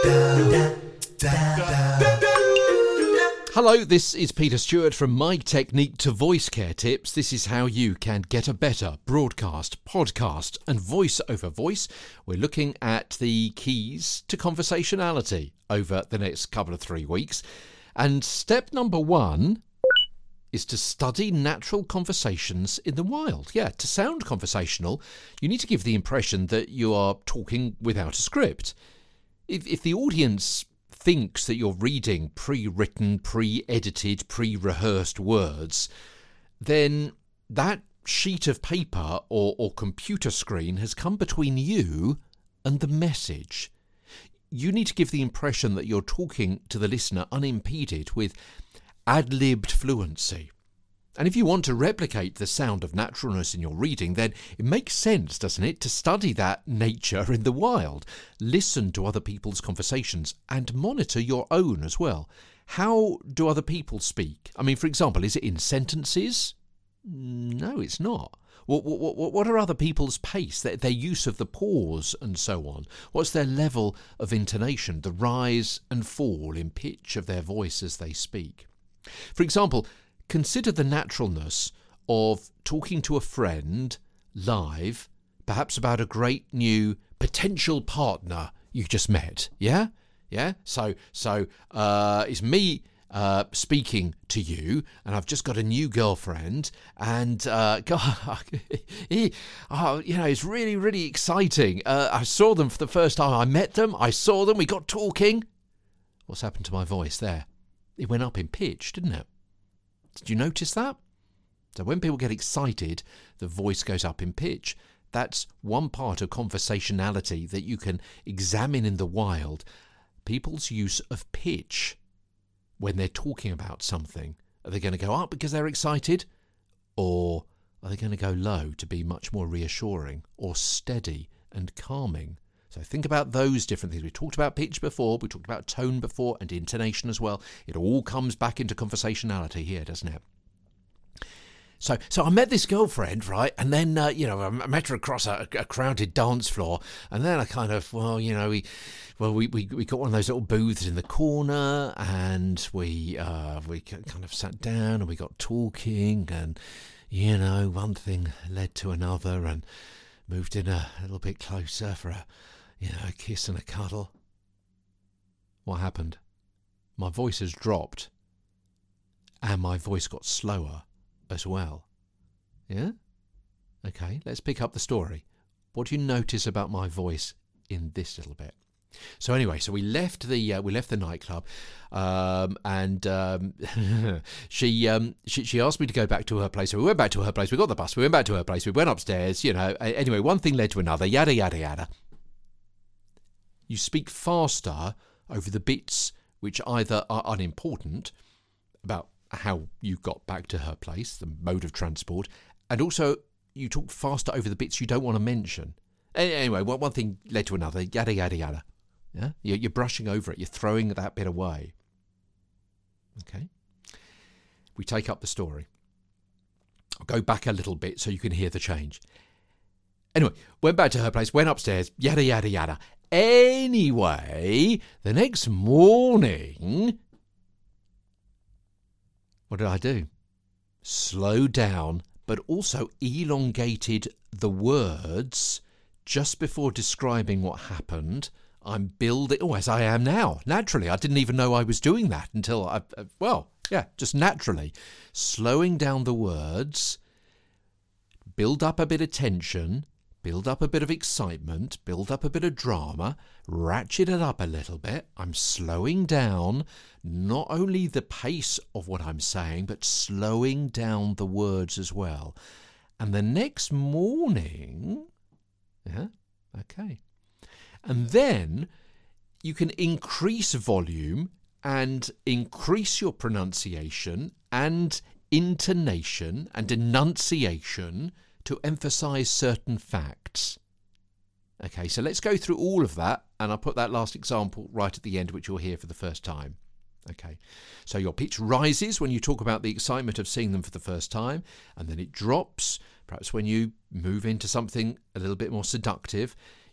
Hello, this is Peter Stewart from My Technique to Voice Care Tips. This is how you can get a better broadcast, podcast and voice over voice. We're looking at the keys to conversationality over the next couple of 3 weeks. And step number 1 is to study natural conversations in the wild. Yeah, to sound conversational, you need to give the impression that you are talking without a script. If the audience thinks that you're reading pre-written, pre-edited, pre-rehearsed words, then that sheet of paper or computer screen has come between you and the message. You need to give the impression that you're talking to the listener unimpeded with ad-libbed fluency. And if you want to replicate the sound of naturalness in your reading, then it makes sense, doesn't it, to study that nature in the wild. Listen to other people's conversations and monitor your own as well. How do other people speak? I mean, for example, is it in sentences? No, it's not. What are other people's pace, their use of the pause and so on? What's their level of intonation, the rise and fall in pitch of their voice as they speak? For example, consider the naturalness of talking to a friend live, perhaps about a great new potential partner you just met. Yeah? So it's me speaking to you, and I've just got a new girlfriend, and God, it's really, really exciting. I saw them for the first time. I met them. I saw them. We got talking. What's happened to my voice there? It went up in pitch, didn't it? Did you notice that? So when people get excited, the voice goes up in pitch. That's one part of conversationality that you can examine in the wild. People's use of pitch when they're talking about something. Are they going to go up because they're excited? Or are they going to go low to be much more reassuring or steady and calming? So think about those different things. We talked about pitch before, we talked about tone before, and intonation as well. It all comes back into conversationality here, doesn't it? So I met this girlfriend, right? And then, I met her across a crowded dance floor. And then I kind of, we got one of those little booths in the corner, and we kind of sat down and we got talking, and, one thing led to another, and moved in a little bit closer for a kiss and a cuddle. What happened? My voice has dropped, and my voice got slower as well. Yeah? Okay, let's pick up the story. What do you notice about my voice in this little bit? So anyway, we left the nightclub, and she asked me to go back to her place. So we went back to her place. We got the bus. We went back to her place. We went upstairs. Anyway, one thing led to another. Yada yada yada. You speak faster over the bits which either are unimportant about how you got back to her place, the mode of transport, and also you talk faster over the bits you don't want to mention. Anyway, one thing led to another. Yada yada yada. Yeah, you're brushing over it. You're throwing that bit away. Okay. We take up the story. I'll go back a little bit so you can hear the change. Anyway, went back to her place, went upstairs, yada, yada, yada. Anyway, the next morning, what did I do? Slow down, but also elongated the words just before describing what happened. I'm building, as I am now, naturally. I didn't even know I was doing that until just naturally. Slowing down the words, build up a bit of tension, build up a bit of excitement, build up a bit of drama, ratchet it up a little bit. I'm slowing down not only the pace of what I'm saying, but slowing down the words as well. And the next morning, and then you can increase volume and increase your pronunciation and intonation and enunciation to emphasize certain facts. Okay, so let's go through all of that, and I'll put that last example right at the end, which you'll hear for the first time. Okay, so your pitch rises when you talk about the excitement of seeing them for the first time, and then it drops, perhaps when you move into something a little bit more seductive.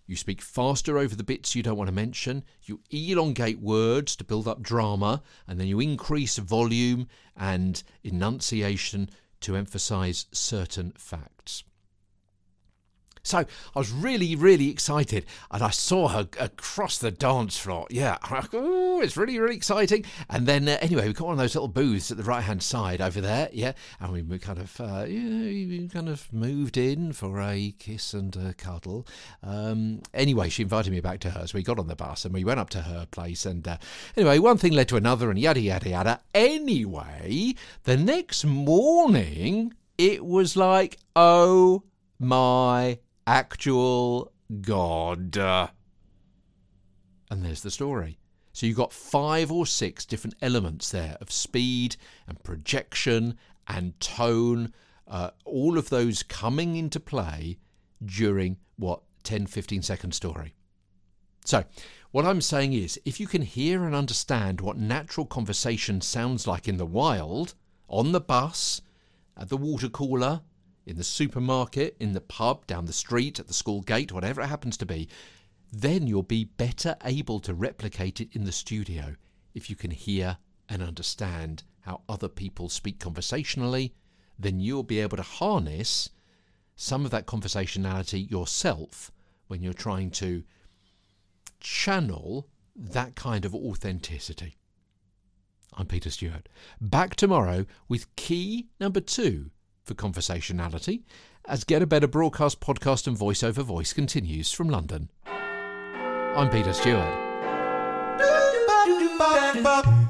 You speak faster over the bits you don't want to mention. You elongate words to build up drama, and then you increase volume and enunciation to emphasise certain facts. So I was really, really excited, and I saw her across the dance floor. Yeah, oh, it's really, really exciting. And then, anyway, we got one of those little booths at the right-hand side over there, yeah, and we kind of moved in for a kiss and a cuddle. Anyway, she invited me back to hers. We got on the bus and we went up to her place, and anyway, one thing led to another, and yada, yada, yada. Anyway, the next morning, it was like, oh my actual God. And there's the story. So you've got 5 or 6 different elements there of speed and projection and tone, all of those coming into play during, 10-15 second story. So what I'm saying is, if you can hear and understand what natural conversation sounds like in the wild, on the bus, at the water cooler, in the supermarket, in the pub, down the street, at the school gate, whatever it happens to be, then you'll be better able to replicate it in the studio if you can hear and understand how other people speak conversationally. Then you'll be able to harness some of that conversationality yourself when you're trying to channel that kind of authenticity. I'm Peter Stewart. Back tomorrow with key number 2 for conversationality, as Get a Better Broadcast, Podcast and Voice Over Voice continues from London. I'm Peter Stewart.